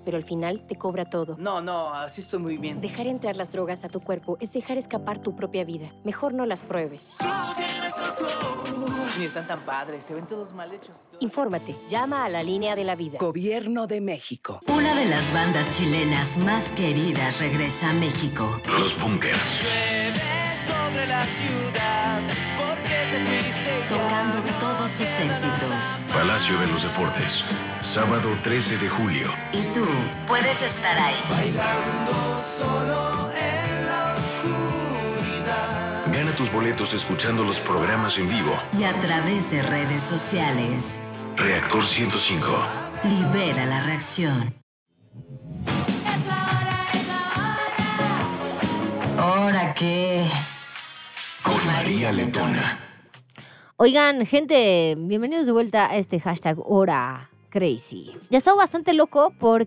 pero al final te cobra todo. No, así estoy muy bien. Dejar entrar las drogas a tu cuerpo es dejar escapar tu propia vida. Mejor no las pruebes. Ni están tan padres, se ven todos mal hechos. Infórmate. Llama a la línea de la vida. Gobierno de México. Una de las bandas chilenas más queridas regresa a México. Los Bunkers. Sobre la ciudad, porque te fuiste ya. Tocando todos sus éxitos. Palacio de los Deportes. Sábado 13 de julio. Y tú puedes estar ahí. Bailando solo en la oscuridad. Gana tus boletos escuchando los programas en vivo. Y a través de redes sociales. Reactor 105. Libera la reacción. ¿Ahora qué? Con María Letona. Oigan, gente, bienvenidos de vuelta a este hashtag Hora Crazy. Ya estaba bastante loco porque